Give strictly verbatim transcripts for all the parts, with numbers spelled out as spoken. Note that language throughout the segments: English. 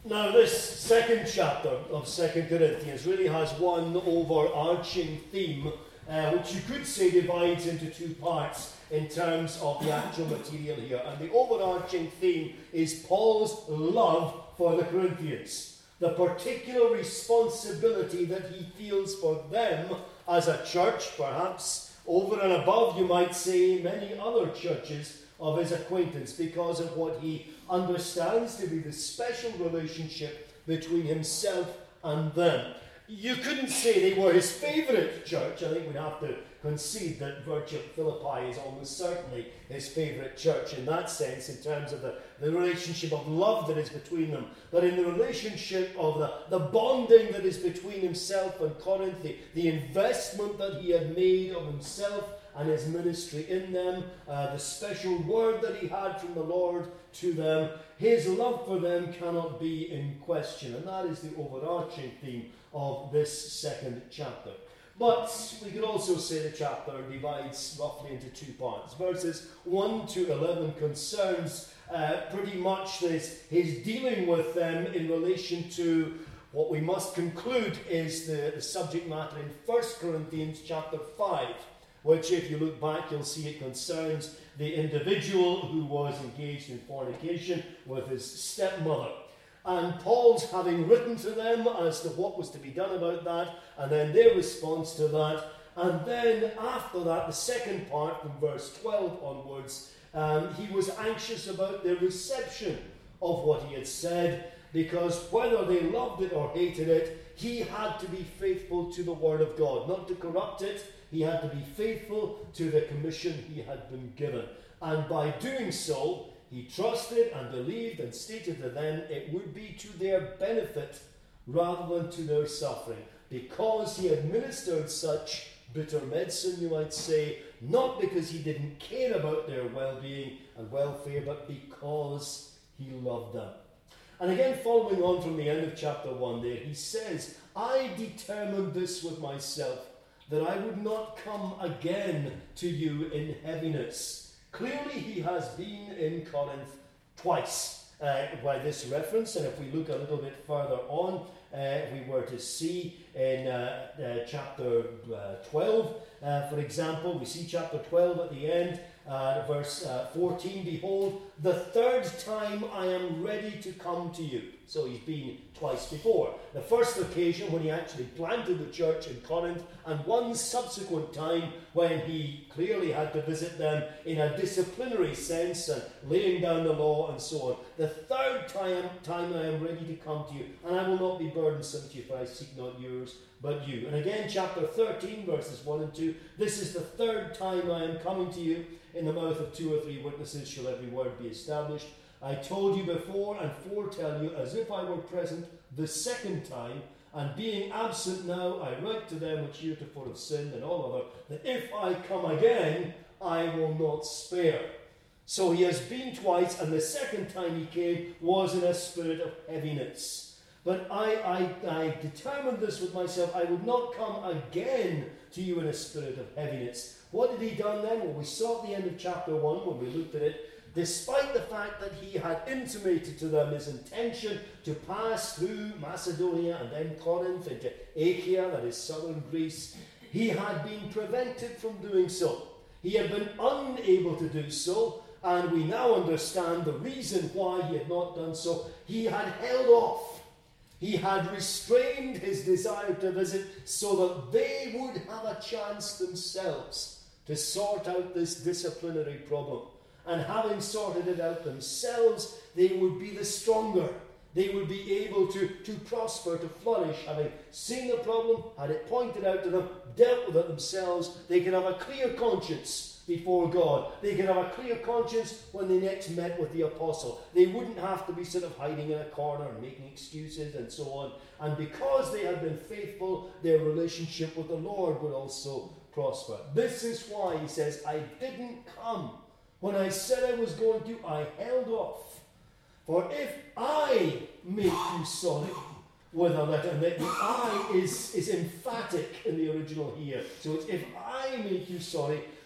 Now, this second chapter of Second Corinthians really has one overarching theme, uh, which you could say divides into two parts in terms of the actual material here. And the overarching theme is Paul's love for the Corinthians, the particular responsibility that he feels for them as a church, perhaps over and above, you might say, many other churches of his acquaintance, because of what he understands to be the special relationship between himself and them. You couldn't say they were his favourite church. I think we'd have to concede that Virgil Philippi is almost certainly his favourite church in that sense, in terms of the, the relationship of love that is between them. But in the relationship of the, the bonding that is between himself and Corinth, the, the investment that he had made of himself and his ministry in them, uh, the special word that he had from the Lord to them, his love for them cannot be in question. And that is the overarching theme of this second chapter. But we could also say the chapter divides roughly into two parts. Verses one to eleven concerns uh, pretty much this, his dealing with them in relation to what we must conclude is the, the subject matter in First Corinthians chapter five, which, if you look back, you'll see it concerns the individual who was engaged in fornication with his stepmother. And Paul's having written to them as to what was to be done about that, and then their response to that. And then after that, the second part, from verse twelve onwards, um, he was anxious about their reception of what he had said, because whether they loved it or hated it, he had to be faithful to the word of God, not to corrupt it. He had to be faithful to the commission he had been given. And by doing so, he trusted and believed and stated to them it would be to their benefit rather than to their suffering, because he administered such bitter medicine, you might say, not because he didn't care about their well-being and welfare, but because he loved them. And again, following on from the end of chapter one there, he says, I determined this with myself, that I would not come again to you in heaviness. Clearly, he has been in Corinth twice uh, by this reference, and if we look a little bit further on, uh, we were to see in uh, uh, chapter uh, twelve, uh, for example, we see chapter twelve at the end, uh, verse uh, fourteen, behold, the third time I am ready to come to you. So he's been twice before. The first occasion when he actually planted the church in Corinth, and one subsequent time when he clearly had to visit them in a disciplinary sense and laying down the law and so on. The third time, time I am ready to come to you, and I will not be burdensome to you, for I seek not yours, but you. And again, chapter thirteen, verses one and two, this is the third time I am coming to you. In the mouth of two or three witnesses shall every word be established. I told you before and foretell you as if I were present the second time, and being absent now, I write to them which heretofore have sinned and all other, that if I come again, I will not spare. So he has been twice, and the second time he came was in a spirit of heaviness. But I, I, I determined this with myself, I would not come again to you in a spirit of heaviness. What had he done then? Well, we saw at the end of chapter one when we looked at it, despite the fact that he had intimated to them his intention to pass through Macedonia and then Corinth into Achaia, that is southern Greece, he had been prevented from doing so. He had been unable to do so, and we now understand the reason why he had not done so. He had held off. He had restrained his desire to visit so that they would have a chance themselves to sort out this disciplinary problem. And having sorted it out themselves, they would be the stronger. They would be able to, to prosper, to flourish, having seen the problem, had it pointed out to them, dealt with it themselves. They could have a clear conscience before God. They could have a clear conscience when they next met with the apostle. They wouldn't have to be sort of hiding in a corner and making excuses and so on. And because they had been faithful, their relationship with the Lord would also prosper. This is why he says, I didn't come. When I said I was going to, I held off. For if I make you sorry with a letter, and the I is, is emphatic in the original here. So it's if I make you sorry,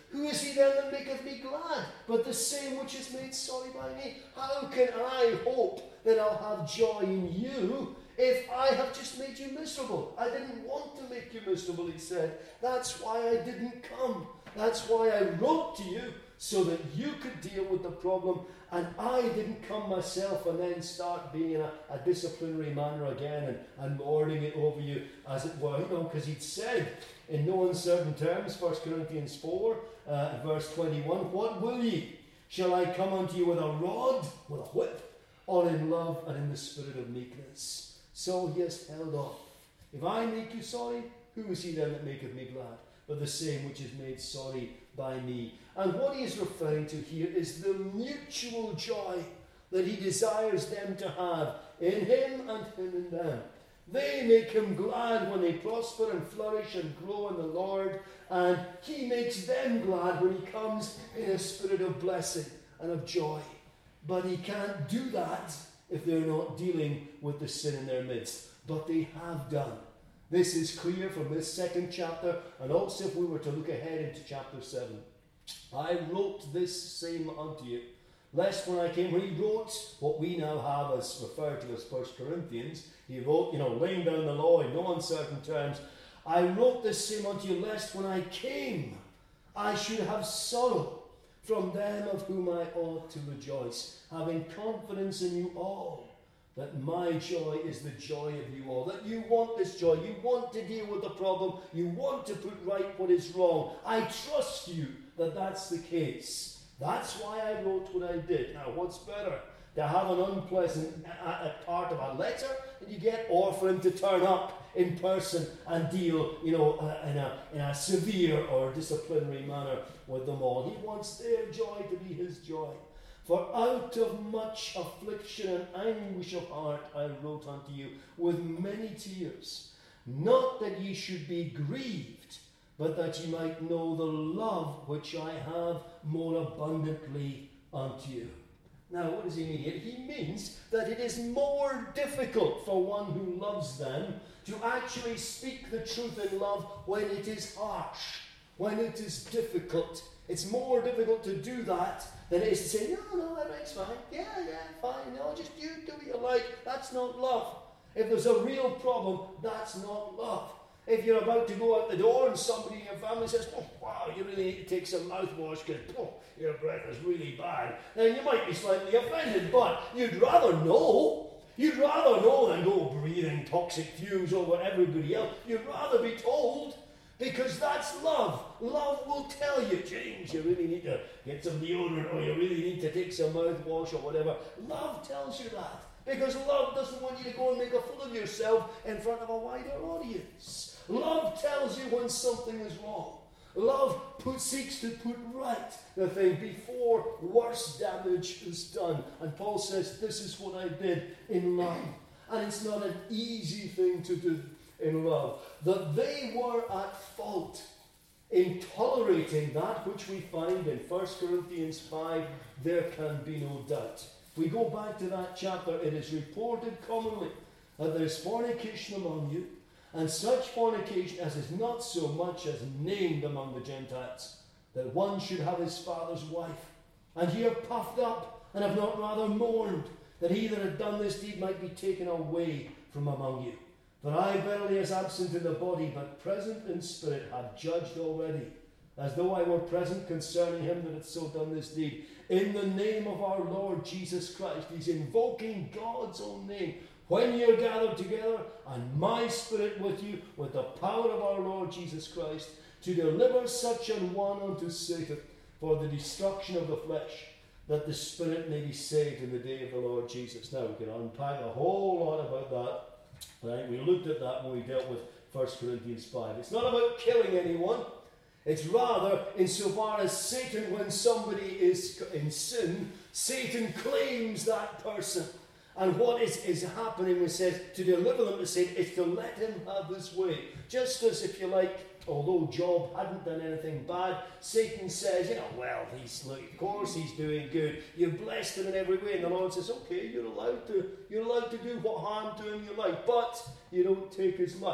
Who is he then that maketh me glad, but the same which is made sorry by me? How can I hope that I'll have joy in you if I have just made you miserable? I didn't want to make you miserable, he said. That's why I didn't come. That's why I wrote to you, so that you could deal with the problem, and I didn't come myself and then start being in a, a disciplinary manner again and, and lording it over you, as it were. You know, because he'd said in no uncertain terms, First Corinthians four, uh, verse twenty-one, what will ye? Shall I come unto you with a rod, with a whip, or in love and in the spirit of meekness? So he has held on. If I make you sorry, who is he then that maketh me glad? But the same which is made sorry by me. And what he is referring to here is the mutual joy that he desires them to have in him and him in them. They make him glad when they prosper and flourish and grow in the Lord, and he makes them glad when he comes in a spirit of blessing and of joy. But he can't do that if they're not dealing with the sin in their midst. But they have done. This is clear from this second chapter, and also if we were to look ahead into chapter seven. I wrote this same unto you, lest when I came, when he wrote what we now have as referred to as First Corinthians, he wrote, you know, laying down the law in no uncertain terms. I wrote this same unto you, lest when I came, I should have sorrow from them of whom I ought to rejoice, having confidence in you all, that my joy is the joy of you all, that you want this joy, you want to deal with the problem, you want to put right what is wrong. I trust you that that's the case. That's why I wrote what I did. Now, what's better? To have an unpleasant a, a part of a letter that you get, or for him to turn up in person and deal, you know, uh, in, a, in a severe or disciplinary manner with them all. He wants their joy to be his joy. For out of much affliction and anguish of heart I wrote unto you with many tears, not that ye should be grieved, but that ye might know the love which I have more abundantly unto you. Now, what does he mean here? He means that it is more difficult for one who loves them to actually speak the truth in love when it is harsh, when it is difficult. It's more difficult to do that than it is to say, no, no, that's fine. Yeah, yeah, fine. No, just you do what you like. That's not love. If there's a real problem, that's not love. If you're about to go out the door and somebody in your family says, oh, wow, you really need to take some mouthwash because oh, your breath is really bad, then you might be slightly offended, but you'd rather know. You'd rather know than go breathing toxic fumes over everybody else. You'd rather be told. Because that's love. Love will tell you, James, you really need to get some deodorant, or you really need to take some mouthwash or whatever. Love tells you that. Because love doesn't want you to go and make a fool of yourself in front of a wider audience. Love tells you when something is wrong. Love put, seeks to put right the thing before worse damage is done. And Paul says, this is what I did in love. And it's not an easy thing to do in love. That they were at fault in tolerating that which we find in First Corinthians five, there can be no doubt. If we go back to that chapter, it is reported commonly that there is fornication among you, and such fornication as is not so much as named among the Gentiles, that one should have his father's wife. And ye are puffed up, and have not rather mourned, that he that had done this deed might be taken away from among you. For I verily as absent in the body, but present in spirit, have judged already, as though I were present concerning him that hath so done this deed. In the name of our Lord Jesus Christ, he's invoking God's own name. When ye are gathered together, and my spirit with you, with the power of our Lord Jesus Christ, to deliver such an one unto Satan, for the destruction of the flesh, that the spirit may be saved in the day of the Lord Jesus. Now we can unpack a whole lot about that. Right? We looked at that when we dealt with First Corinthians five. It's not about killing anyone. It's rather, insofar as Satan, when somebody is in sin, Satan claims that person. And what is, is happening, it says, to deliver them to Satan, is to let him have his way. Just as, if you like, although Job hadn't done anything bad, Satan says, you know, well, he's, look, of course he's doing good. You've blessed him in every way. And the Lord says, okay, you're allowed to, you're allowed to do what harm to him you like, but you don't take his life.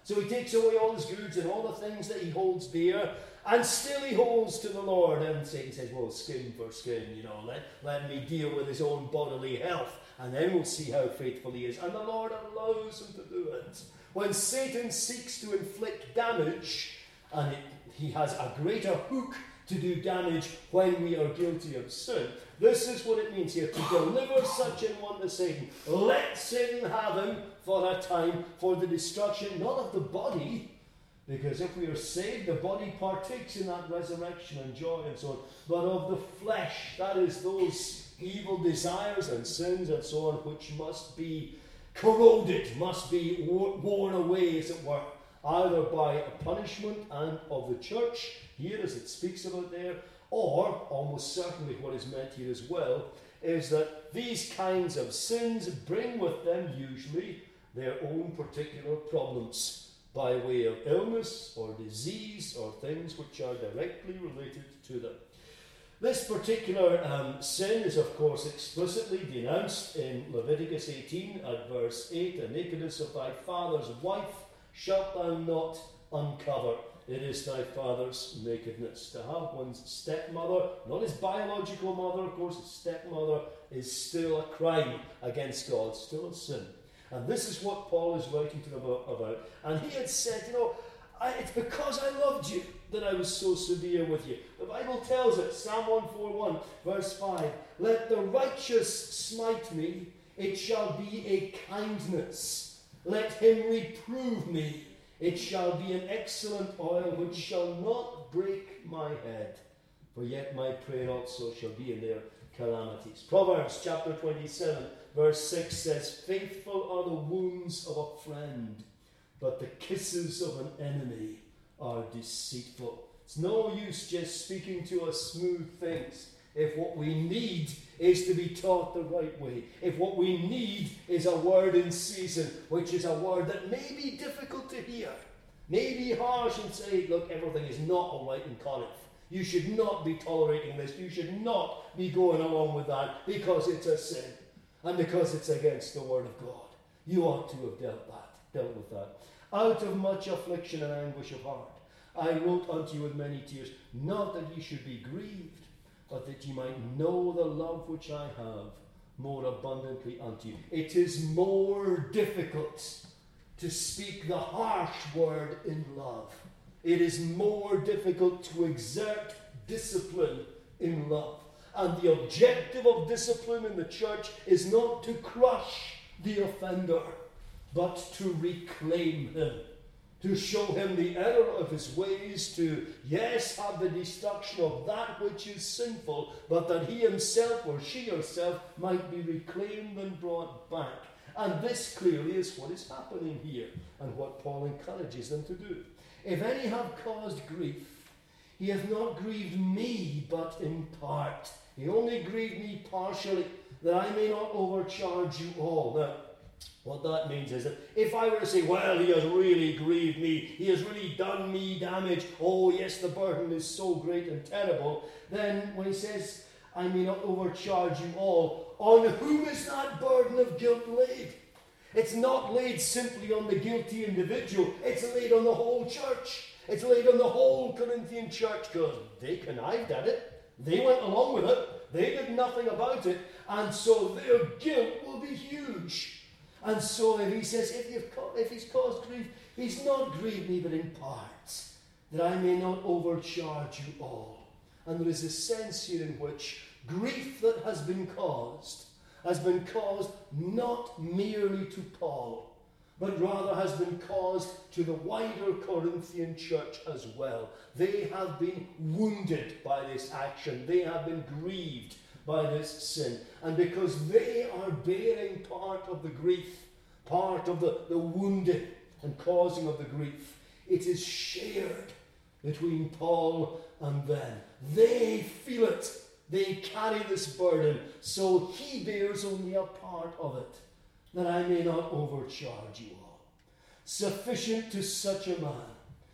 So he takes away all his goods and all the things that he holds dear, and still he holds to the Lord. And Satan says, well, skin for skin, you know, let, let me deal with his own bodily health, and then we'll see how faithful he is. And the Lord allows him to do it. When Satan seeks to inflict damage, and it, he has a greater hook to do damage when we are guilty of sin, this is what it means here, to deliver such an one to Satan. Let Satan have him for a time, for the destruction, not of the body, because if we are saved, the body partakes in that resurrection and joy and so on, but of the flesh, that is those evil desires and sins and so on, which must be corroded, must be worn away, as it were, either by a punishment and of the church, here as it speaks about there, or, almost certainly what is meant here as well, is that these kinds of sins bring with them usually their own particular problems by way of illness or disease or things which are directly related to them. This particular um, sin is, of course, explicitly denounced in Leviticus eighteen at verse eight. The nakedness of thy father's wife shalt thou not uncover. It is thy father's nakedness. To have one's stepmother, not his biological mother, of course, his stepmother, is still a crime against God, still a sin. And this is what Paul is writing to them about. And he had said, you know, I, it's because I loved you that I was so severe with you. The Bible tells it, Psalm one forty-one, verse five, let the righteous smite me, it shall be a kindness. Let him reprove me, it shall be an excellent oil which shall not break my head. For yet my prayer also shall be in their calamities. Proverbs chapter twenty-seven, verse six says, faithful are the wounds of a friend, but the kisses of an enemy are deceitful. It's no use just speaking to us smooth things if what we need is to be taught the right way. If what we need is a word in season, which is a word that may be difficult to hear, may be harsh and say, look, everything is not all right in Corinth. You should not be tolerating this. You should not be going along with that because it's a sin and because it's against the word of God. You ought to have dealt that, dealt with that. Out of much affliction and anguish of heart, I wrote unto you with many tears, not that ye should be grieved, but that ye might know the love which I have more abundantly unto you. It is more difficult to speak the harsh word in love. It is more difficult to exert discipline in love. And the objective of discipline in the church is not to crush the offender, but to reclaim him, to show him the error of his ways, to, yes, have the destruction of that which is sinful, but that he himself or she herself might be reclaimed and brought back. And this clearly is what is happening here, and what Paul encourages them to do. If any have caused grief, he hath not grieved me, but in part. He only grieved me partially, that I may not overcharge you all. Now, what that means is that if I were to say, well, he has really grieved me, he has really done me damage, oh yes, the burden is so great and terrible, then when he says, I may not overcharge you all, on whom is that burden of guilt laid? It's not laid simply on the guilty individual, it's laid on the whole church. It's laid on the whole Corinthian church because they connived at it, they went along with it, they did nothing about it, and so their guilt will be huge. And so if he says, if, you've ca- if he's caused grief, he's not grieved me, but in parts, that I may not overcharge you all. And there is a sense here in which grief that has been caused has been caused not merely to Paul, but rather has been caused to the wider Corinthian church as well. They have been wounded by this action. They have been grieved by this sin. And because they are bearing part of the grief, part of the, the wounding and causing of the grief, it is shared between Paul and them. They feel it. They carry this burden, so he bears only a part of it, that I may not overcharge you all. Sufficient to such a man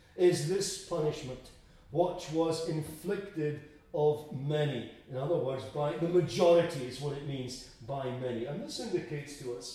is this punishment, which was inflicted of many. In other words, by the majority is what it means, by many. And this indicates to us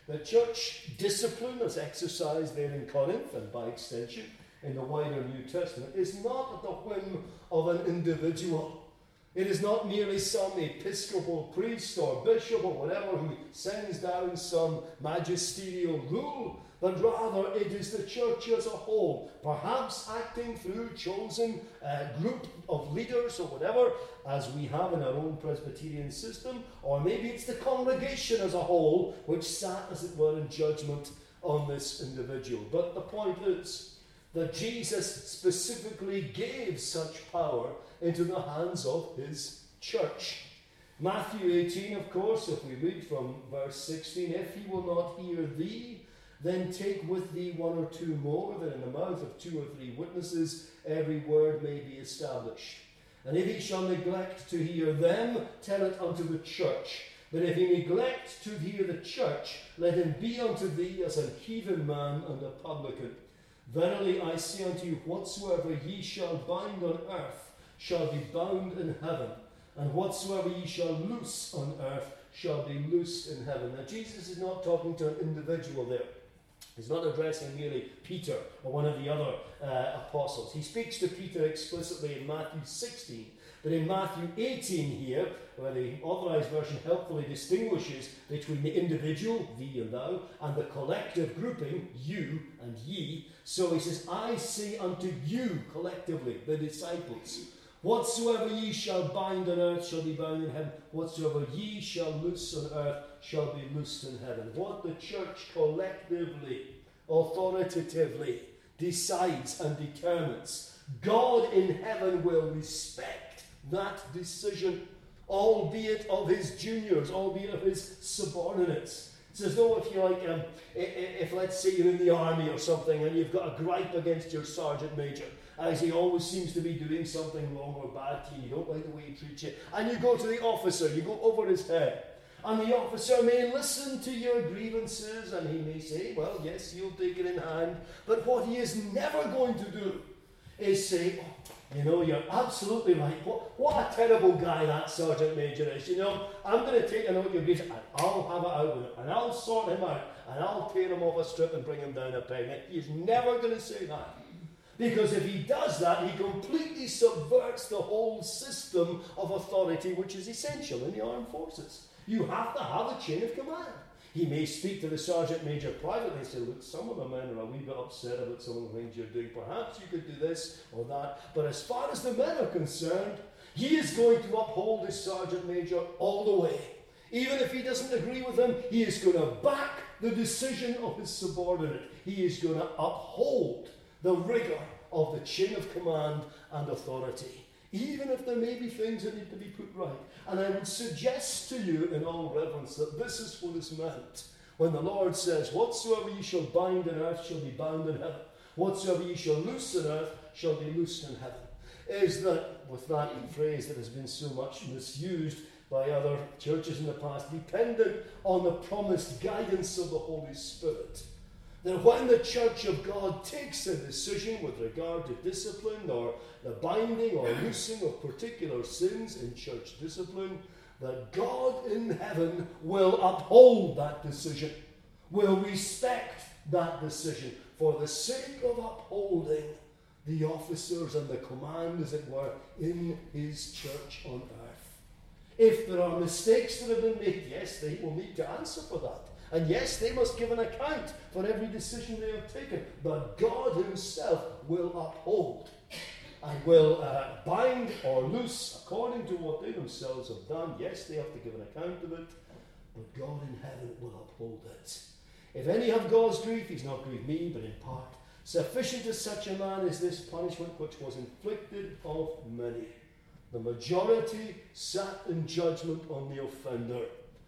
The church discipline as exercised there in Corinth and by extension in the wider New Testament is not at the whim of an individual. It is not merely some episcopal priest or bishop or whatever who sends down some magisterial rule, but rather it is the church as a whole, perhaps acting through chosen uh, group of leaders or whatever, as we have in our own Presbyterian system, or maybe it's the congregation as a whole which sat, as it were, in judgment on this individual. But the point is that Jesus specifically gave such power into the hands of his church. Matthew eighteen, of course, if we read from verse sixteen, if he will not hear thee, then take with thee one or two more, that in the mouth of two or three witnesses every word may be established. And if he shall neglect to hear them, tell it unto the church. But if he neglect to hear the church, let him be unto thee as an heathen man and a publican. Verily I say unto you, whatsoever ye shall bind on earth shall be bound in heaven, and whatsoever ye shall loose on earth shall be loosed in heaven. Now Jesus is not talking to an individual there. He's not addressing merely Peter or one of the other uh, apostles. He speaks to Peter explicitly in Matthew sixteen. But in Matthew eighteen here, where the Authorized Version helpfully distinguishes between the individual, thee and thou, and the collective grouping, you and ye. So he says, I say unto you collectively, the disciples, whatsoever ye shall bind on earth shall be bound in heaven. Whatsoever ye shall loose on earth shall be loosed in heaven. What the church collectively, authoritatively decides and determines, God in heaven will respect that decision, albeit of his juniors, albeit of his subordinates. It's as though if you like, um, if, if let's say you're in the army or something and you've got a gripe against your sergeant major, as he always seems to be doing something wrong or bad to you, you don't like the way he treats you, and you go to the officer, you go over his head, and the officer may listen to your grievances, and he may say, well, yes, you'll take it in hand, but what he is never going to do is say, oh, you know, you're absolutely right. What, what a terrible guy that sergeant major is. You know, I'm going to take a note of your grief and I'll have it out with him. And I'll sort him out. And I'll tear him off a strip and bring him down a peg. And he's never going to say that. Because if he does that, he completely subverts the whole system of authority which is essential in the armed forces. You have to have a chain of command. He may speak to the sergeant major privately and say, look, some of the men are a wee bit upset about some of the things you're doing. Perhaps you could do this or that. But as far as the men are concerned, he is going to uphold his sergeant major all the way. Even if he doesn't agree with him, he is going to back the decision of his subordinate. He is going to uphold the rigour of the chain of command and authority, even if there may be things that need to be put right. And I would suggest to you in all reverence that this is what is meant when the Lord says, whatsoever ye shall bind on earth shall be bound in heaven. Whatsoever ye shall loose on earth shall be loosed in heaven. Is that, with that phrase that has been so much misused by other churches in the past, dependent on the promised guidance of the Holy Spirit. That when the Church of God takes a decision with regard to discipline or the binding or loosing of particular sins in church discipline, that God in heaven will uphold that decision, will respect that decision for the sake of upholding the officers and the command, as it were, in his church on earth. If there are mistakes that have been made, yes, they will need to answer for that. And yes, they must give an account for every decision they have taken. But God himself will uphold and will uh, bind or loose according to what they themselves have done. Yes, they have to give an account of it, but God in heaven will uphold it. If any have God's grief, he's not grieved me, but in part. Sufficient to such a man is this punishment which was inflicted of many. The majority sat in judgment on the offender,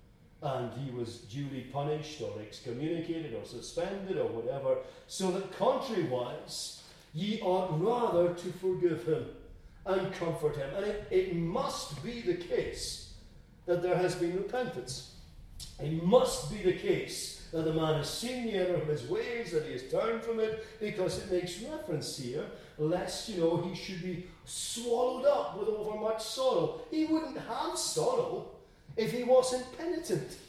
and he was duly punished or excommunicated or suspended or whatever, so that contrariwise ye ought rather to forgive him and comfort him. And it, it must be the case that there has been repentance. It must be the case that the man has seen the error of his ways, that he has turned from it, because it makes reference here, lest, you know, he should be swallowed up with overmuch sorrow. He wouldn't have sorrow if he wasn't penitent.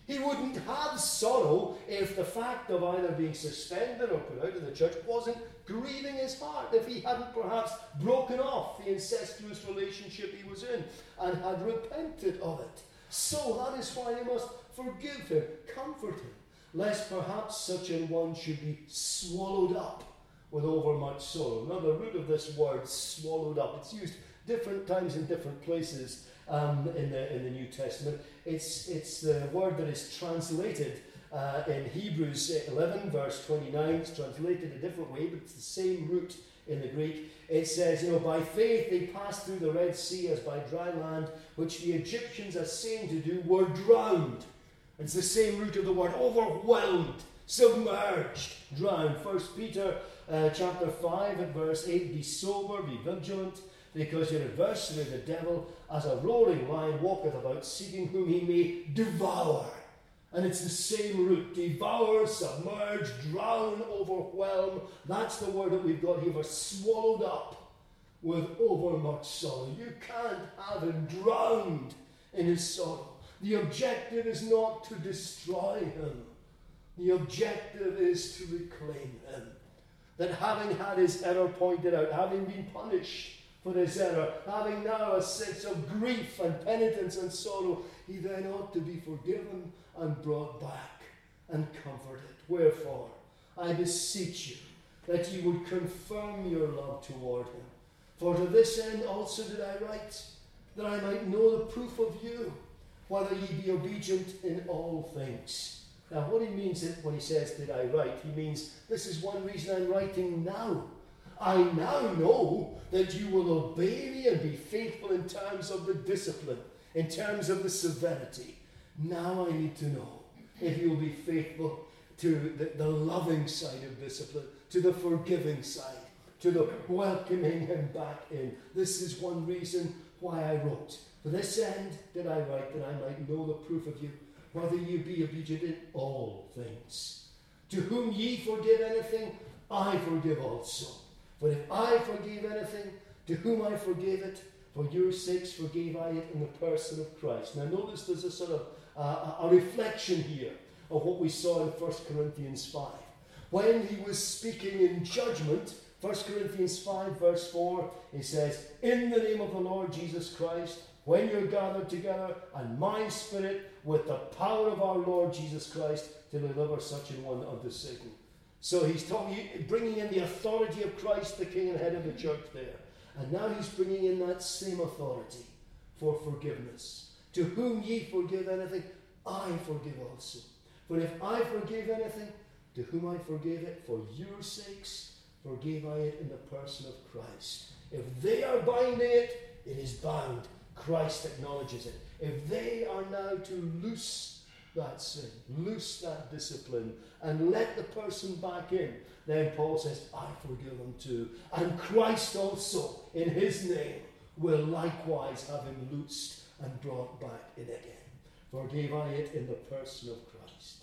He wouldn't have sorrow if the fact of either being suspended or put out of the church wasn't grieving his heart, if he hadn't perhaps broken off the incestuous relationship he was in and had repented of it. So that is why he must forgive him, comfort him, lest perhaps such an one should be swallowed up with overmuch sorrow. Now, the root of this word, swallowed up, it's used different times in different places um, in the in the New Testament. It's it's the word that is translated uh, in Hebrews eleven, verse twenty-nine. It's translated a different way, but it's the same root in the Greek. It says, you know, by faith they passed through the Red Sea as by dry land, which the Egyptians, as seen to do, were drowned. It's the same root of the word, overwhelmed, submerged, drowned. First Peter uh, chapter five and verse eight, be sober, be vigilant, because your adversary, the devil, as a roaring lion, walketh about, seeking whom he may devour. And it's the same root, devour, submerge, drown, overwhelm. That's the word that we've got here for swallowed up with overmuch sorrow. You can't have him drowned in his sorrow. The objective is not to destroy him. The objective is to reclaim him. That having had his error pointed out, having been punished for his error, having now a sense of grief and penitence and sorrow, he then ought to be forgiven and brought back and comforted. Wherefore, I beseech you that ye would confirm your love toward him. For to this end also did I write, that I might know the proof of you, whether ye be obedient in all things. Now, what he means when he says, did I write, he means, this is one reason I'm writing now. I now know that you will obey me and be faithful in terms of the discipline, in terms of the severity. Now I need to know if you will be faithful to the, the loving side of discipline, to the forgiving side, to the welcoming him back in. This is one reason why I wrote. For this end did I write, that I might know the proof of you, whether you be obedient in all things. To whom ye forgive anything, I forgive also. For if I forgave anything, to whom I forgave it, for your sakes forgave I it in the person of Christ. Now notice there's a sort of uh, a reflection here of what we saw in First Corinthians five. When he was speaking in judgment, First Corinthians five verse four, he says, in the name of the Lord Jesus Christ, when you're gathered together, and my spirit, with the power of our Lord Jesus Christ, to deliver such an one unto Satan. So he's talking, bringing in the authority of Christ, the King and head of the church there. And now he's bringing in that same authority for forgiveness. To whom ye forgive anything, I forgive also. For if I forgave anything, to whom I forgave it, for your sakes forgave I it in the person of Christ. If they are binding it, it is bound. Christ acknowledges it. If they are now to loose that sin, loose that discipline, and let the person back in, then Paul says, I forgive them too. And Christ also, in his name, will likewise have him loosed and brought back in again. Forgave I it in the person of Christ.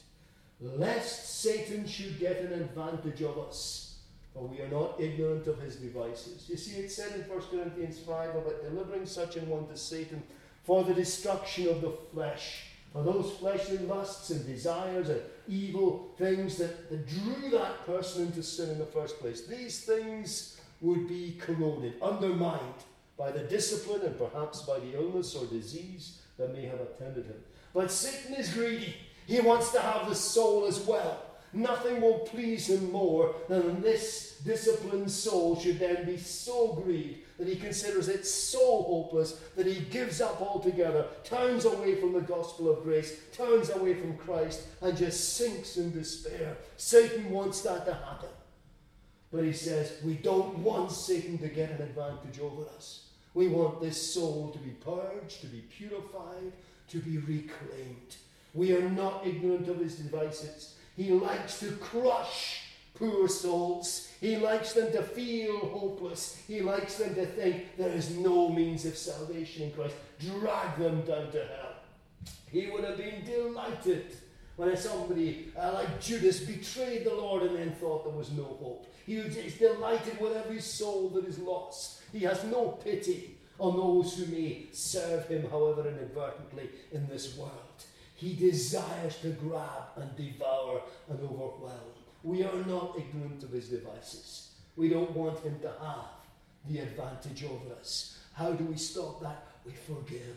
Lest Satan should get an advantage of us, for we are not ignorant of his devices. You see, it said in First Corinthians five about delivering such an one to Satan for the destruction of the flesh, for those fleshly lusts and desires and evil things that, that drew that person into sin in the first place. These things would be corroded, undermined by the discipline and perhaps by the illness or disease that may have attended him. But Satan is greedy. He wants to have the soul as well. Nothing will please him more than this disciplined soul should then be so grieved that he considers it so hopeless that he gives up altogether, turns away from the gospel of grace, turns away from Christ, and just sinks in despair. Satan wants that to happen. But he says, we don't want Satan to get an advantage over us. We want this soul to be purged, to be purified, to be reclaimed. We are not ignorant of his devices. He likes to crush poor souls. He likes them to feel hopeless. He likes them to think there is no means of salvation in Christ. Drag them down to hell. He would have been delighted when somebody uh, like Judas betrayed the Lord and then thought there was no hope. He is delighted with every soul that is lost. He has no pity on those who may serve him, however inadvertently, in this world. He desires to grab and devour and overwhelm. We are not ignorant of his devices. We don't want him to have the advantage over us. How do we stop that? We forgive.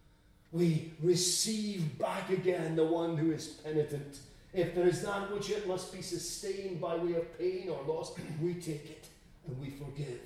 We receive back again the one who is penitent. If there is that which it must be sustained by way of pain or loss, we take it and we forgive,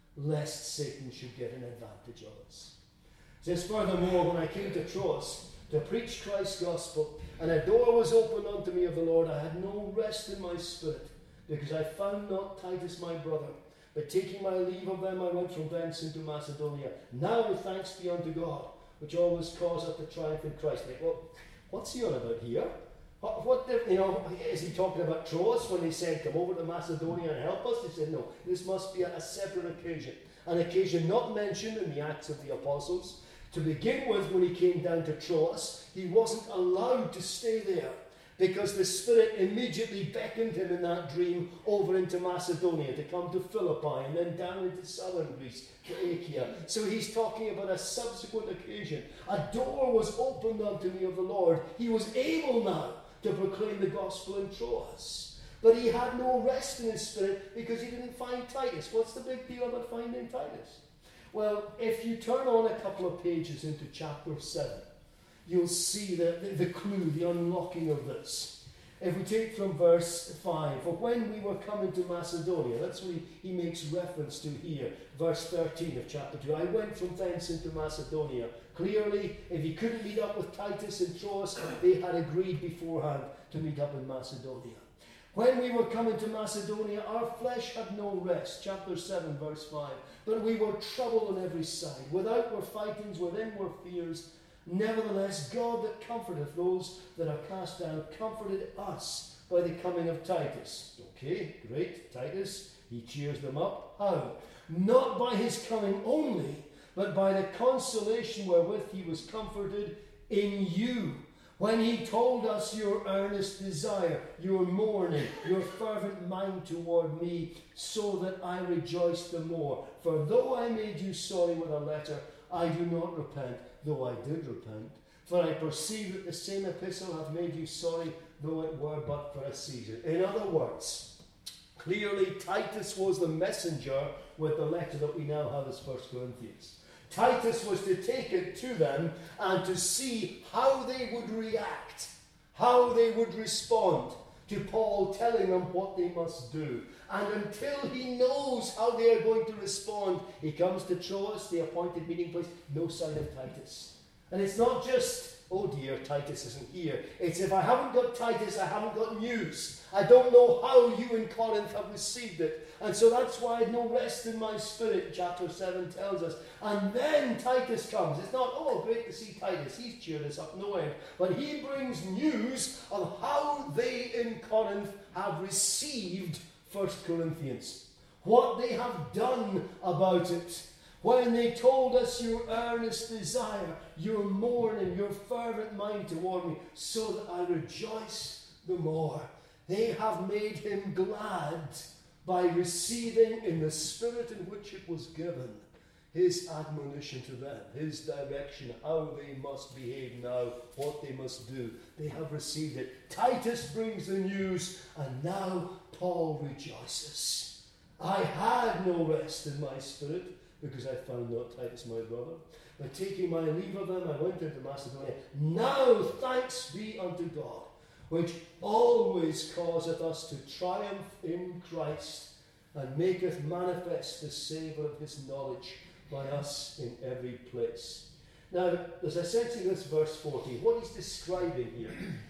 lest Satan should get an advantage of us. It says furthermore, when I came to Troas to preach Christ's gospel, and a door was opened unto me of the Lord, I had no rest in my spirit, because I found not Titus my brother. But taking my leave of them, I went from thence into Macedonia. Now thanks be unto God, which always causeth the triumph in Christ. Like, well, what's he on about here? What, what the, you know, is he talking about Troas when he said, come over to Macedonia and help us? He said, no, this must be a, a separate occasion. An occasion not mentioned in the Acts of the Apostles. To begin with, when he came down to Troas, he wasn't allowed to stay there, because the Spirit immediately beckoned him in that dream over into Macedonia, to come to Philippi, and then down into southern Greece, to Achaia. So he's talking about a subsequent occasion. A door was opened unto me of the Lord. He was able now to proclaim the gospel in Troas. But he had no rest in his spirit because he didn't find Titus. What's the big deal about finding Titus? Well, if you turn on a couple of pages into chapter seven, you'll see the, the, the clue, the unlocking of this. If we take from verse five, for when we were coming to Macedonia, that's what he, he makes reference to here, verse thirteen of chapter two. I went from thence into Macedonia. Clearly, if he couldn't meet up with Titus in Troas, they had agreed beforehand to meet up in Macedonia. When we were coming to Macedonia, our flesh had no rest. Chapter seven, verse five. But we were troubled on every side. Without were fightings, within were fears. Nevertheless, God that comforteth those that are cast down comforted us by the coming of Titus. Okay, great. Titus, he cheers them up. How? Not by his coming only, but by the consolation wherewith he was comforted in you, when he told us your earnest desire, your mourning, your fervent mind toward me, so that I rejoiced the more. For though I made you sorry with a letter, I do not repent, though I did repent. For I perceive that the same epistle hath made you sorry, though it were but for a season. In other words, clearly Titus was the messenger with the letter that we now have as First Corinthians. Titus was to take it to them and to see how they would react, how they would respond to Paul telling them what they must do. And until he knows how they are going to respond, he comes to Troas, the appointed meeting place, no sign of Titus. And it's not just, oh dear, Titus isn't here. It's, if I haven't got Titus, I haven't got news. I don't know how you in Corinth have received it. And so that's why I had no rest in my spirit, chapter seven tells us. And then Titus comes. It's not, oh, great to see Titus. He's cheered us up no end. But he brings news of how they in Corinth have received First Corinthians. What they have done about it. When they told us your earnest desire, your mourning, your fervent mind toward me, so that I rejoice the more. They have made him glad by receiving in the spirit in which it was given his admonition to them, his direction, how they must behave now, what they must do. They have received it. Titus brings the news, and now Paul rejoices. I had no rest in my spirit, because I found not Titus my brother. But taking my leave of them, I went into Macedonia. Now thanks be unto God, which always causeth us to triumph in Christ, and maketh manifest the savour of his knowledge by us in every place. Now, there's a sense in this verse fourteen. What he's describing here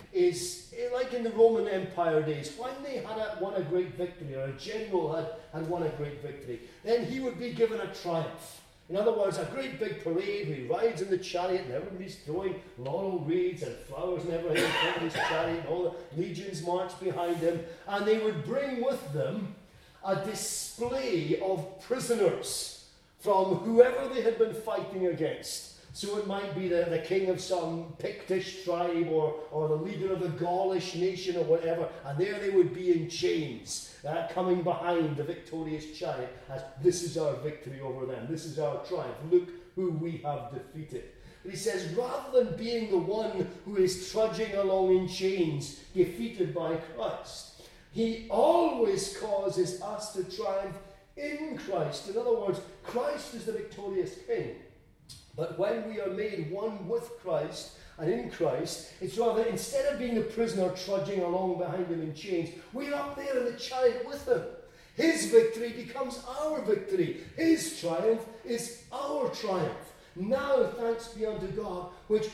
is, like in the Roman Empire days, when they had a, won a great victory, or a general had, had won a great victory, then he would be given a triumph. In other words, a great big parade. He rides in the chariot, and everybody's throwing laurel wreaths and flowers and everything in front of his chariot, and all the legions march behind him, and they would bring with them a display of prisoners from whoever they had been fighting against. So it might be the, the king of some Pictish tribe, or, or the leader of the Gaulish nation, or whatever, and there they would be in chains, uh, coming behind the victorious chariot, as this is our victory over them, this is our triumph, look who we have defeated. But he says, rather than being the one who is trudging along in chains, defeated by Christ, he always causes us to triumph in Christ. In other words, Christ is the victorious King. But when we are made one with Christ and in Christ, it's rather, instead of being the prisoner trudging along behind him in chains, we're up there in the chariot with him. His victory becomes our victory. His triumph is our triumph. Now thanks be unto God, which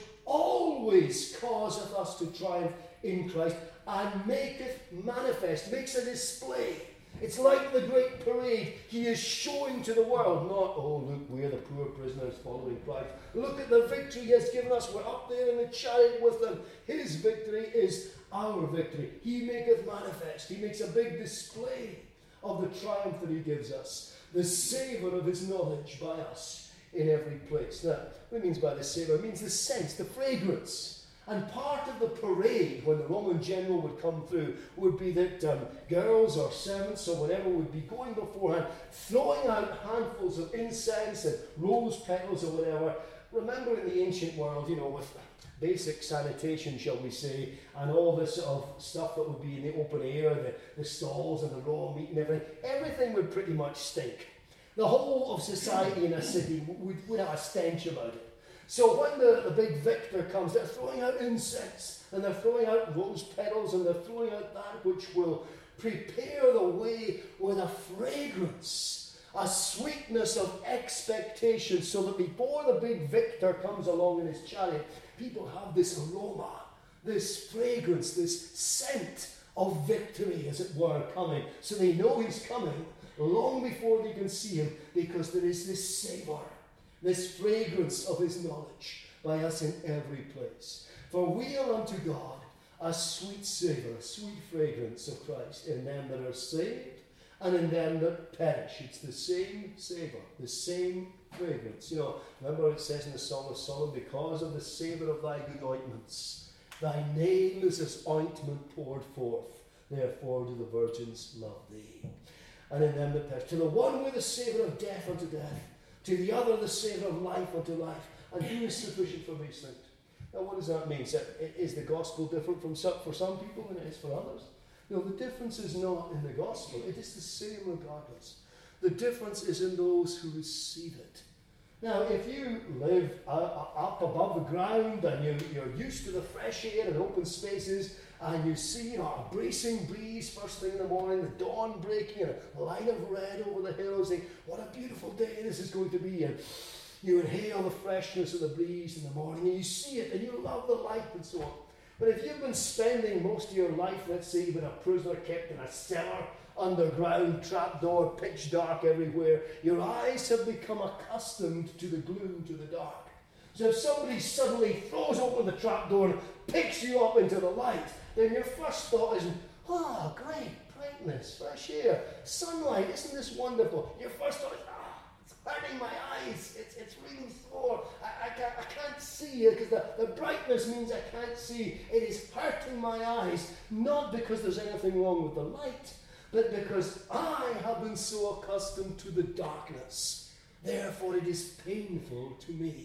always causeth us to triumph in Christ, and maketh manifest, makes a display. It's like the great parade. He is showing to the world, not, oh, look, we're the poor prisoners following Christ. Look at the victory he has given us. We're up there in the chariot with him. His victory is our victory. He maketh manifest. He makes a big display of the triumph that he gives us. The savour of his knowledge by us in every place. Now, what it means by the savour? It means the sense, the fragrance. And part of the parade, when the Roman general would come through, would be that um, girls or servants or whatever would be going beforehand, throwing out handfuls of incense and rose petals or whatever. Remember, in the ancient world, you know, with basic sanitation, shall we say, and all this sort of stuff that would be in the open air, the, the stalls and the raw meat and everything, everything would pretty much stink. The whole of society in a city would, would have a stench about it. So when the, the big victor comes, they're throwing out incense, and they're throwing out rose petals, and they're throwing out that which will prepare the way with a fragrance, a sweetness of expectation, so that before the big victor comes along in his chariot, people have this aroma, this fragrance, this scent of victory, as it were, coming. So they know he's coming long before they can see him, because there is this savour, this fragrance of his knowledge by us in every place. For we are unto God a sweet savour, a sweet fragrance of Christ in them that are saved and in them that perish. It's the same savour, the same fragrance. You know, remember it says in the Song of Solomon, because of the savour of thy good ointments, thy name is as ointment poured forth, therefore do the virgins love thee. And in them that perish. To the one with the savour of death unto death, to the other the savour of life unto life. And who is sufficient for these things? Now what does that mean? So, is the gospel different from some, for some people than it is for others? No, the difference is not in the gospel. It is the same regardless. The difference is in those who receive it. Now, if you live uh, up above the ground and you, you're used to the fresh air and open spaces, and you see, you know, a bracing breeze first thing in the morning, the dawn breaking, and a line of red over the hills, think, what a beautiful day this is going to be. And you inhale the freshness of the breeze in the morning, and you see it, and you love the light and so on. But if you've been spending most of your life, let's say you've been a prisoner kept in a cellar, underground, trapdoor, pitch dark everywhere, your eyes have become accustomed to the gloom, to the dark. So if somebody suddenly throws open the trapdoor and picks you up into the light, then your first thought isn't, oh, great, brightness, fresh air, sunlight, isn't this wonderful? Your first thought is, ah, it's hurting my eyes, it's, it's really sore, I, I, can't, I can't see it, because the, the brightness means I can't see. It is hurting my eyes, not because there's anything wrong with the light, but because I have been so accustomed to the darkness. Therefore it is painful to me.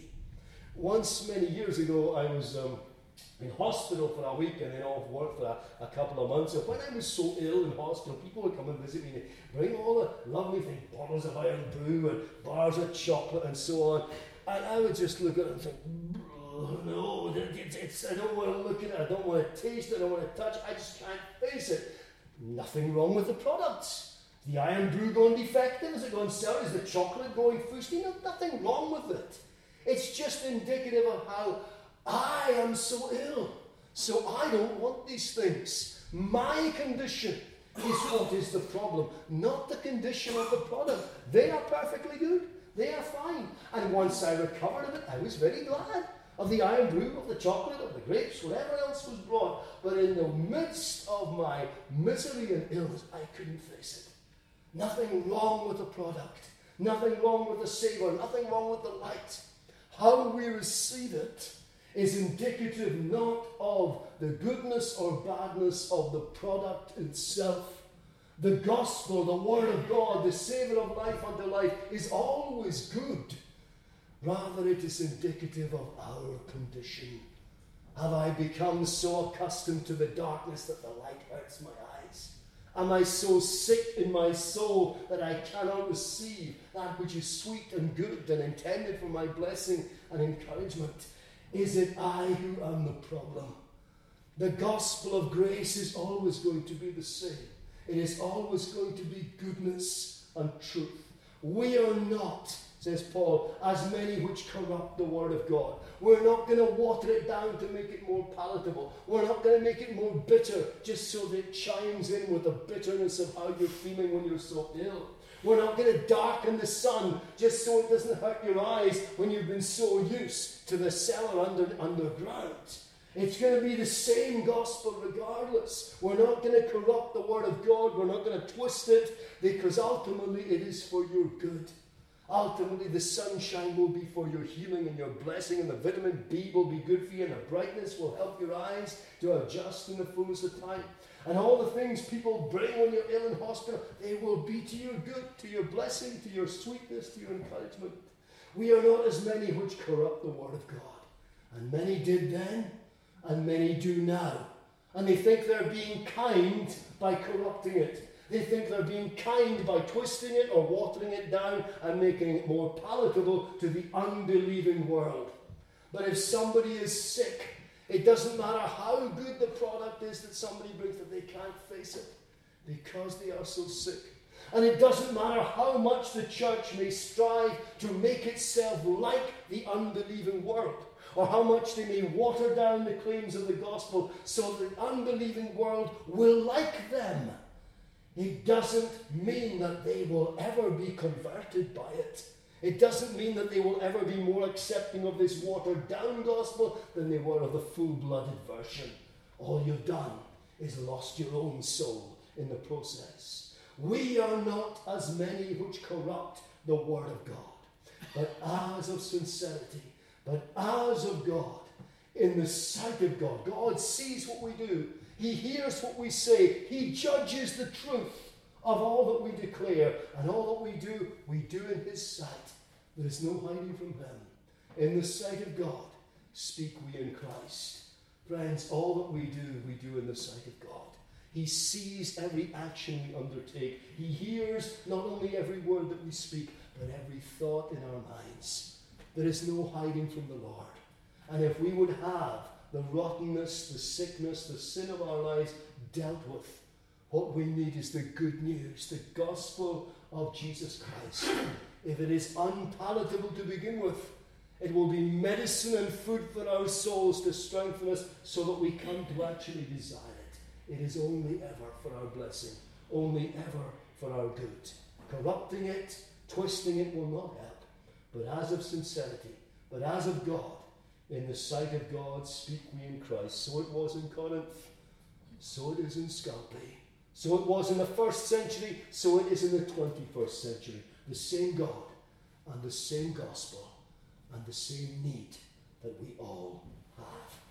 Once, many years ago, I was um, in hospital for a week and then off work for a, a couple of months. And when I was so ill in hospital, people would come and visit me and bring all the lovely things, bottles of Iron Brew and bars of chocolate and so on. And I would just look at it and think, oh, no, it's, it's, I don't want to look at it, I don't want to taste it, I don't want to touch it, I just can't face it. Nothing wrong with the products. Is the Iron Brew going defective? Is it going sour? Is the chocolate going fusty? No, nothing wrong with it. It's just indicative of how I am so ill. So I don't want these things. My condition is what is the problem, not the condition of the product. They are perfectly good. They are fine. And once I recovered of it, I was very glad of the Iron Brew, of the chocolate, of the grapes, whatever else was brought. But in the midst of my misery and illness, I couldn't face it. Nothing wrong with the product. Nothing wrong with the savour. Nothing wrong with the light. How we receive it is indicative not of the goodness or badness of the product itself. The gospel, the word of God, the savour of life unto life is always good. Rather, it is indicative of our condition. Have I become so accustomed to the darkness that the light hurts my eyes? Am I so sick in my soul that I cannot receive that which is sweet and good and intended for my blessing and encouragement? Is it I who am the problem? The gospel of grace is always going to be the same. It is always going to be goodness and truth. We are not, says Paul, as many which corrupt the word of God. We're not going to water it down to make it more palatable. We're not going to make it more bitter just so that it chimes in with the bitterness of how you're feeling when you're so ill. We're not going to darken the sun just so it doesn't hurt your eyes when you've been so used to the cellar under, underground. It's going to be the same gospel regardless. We're not going to corrupt the word of God. We're not going to twist it, because ultimately it is for your good. Ultimately, the sunshine will be for your healing and your blessing, and the vitamin B will be good for you, and the brightness will help your eyes to adjust in the fullness of time. And all the things people bring when you're ill in hospital, they will be to your good, to your blessing, to your sweetness, to your encouragement. We are not as many which corrupt the word of God. And many did then, and many do now. And they think they're being kind by corrupting it. They think they're being kind by twisting it or watering it down and making it more palatable to the unbelieving world. But if somebody is sick, it doesn't matter how good the product is that somebody brings, that they can't face it because they are so sick. And it doesn't matter how much the church may strive to make itself like the unbelieving world, or how much they may water down the claims of the gospel so that the unbelieving world will like them. It doesn't mean that they will ever be converted by it. It doesn't mean that they will ever be more accepting of this watered down gospel than they were of the full-blooded version. All you've done is lost your own soul in the process. We are not as many which corrupt the word of God, but as of sincerity, but as of God, in the sight of God. God sees what we do. He hears what we say. He judges the truth of all that we declare. And all that we do, we do in his sight. There is no hiding from him. In the sight of God, speak we in Christ. Friends, all that we do, we do in the sight of God. He sees every action we undertake. He hears not only every word that we speak, but every thought in our minds. There is no hiding from the Lord. And if we would have the rottenness, the sickness, the sin of our lives dealt with, what we need is the good news, the gospel of Jesus Christ. If it is unpalatable to begin with, it will be medicine and food for our souls to strengthen us so that we come to actually desire it. It is only ever for our blessing, only ever for our good. Corrupting it, twisting it will not help. But as of sincerity, but as of God, in the sight of God, speak we in Christ. So it was in Corinth, so it is in Scalpe. So it was in the first century, so it is in the twenty-first century. The same God, and the same gospel, and the same need that we all have.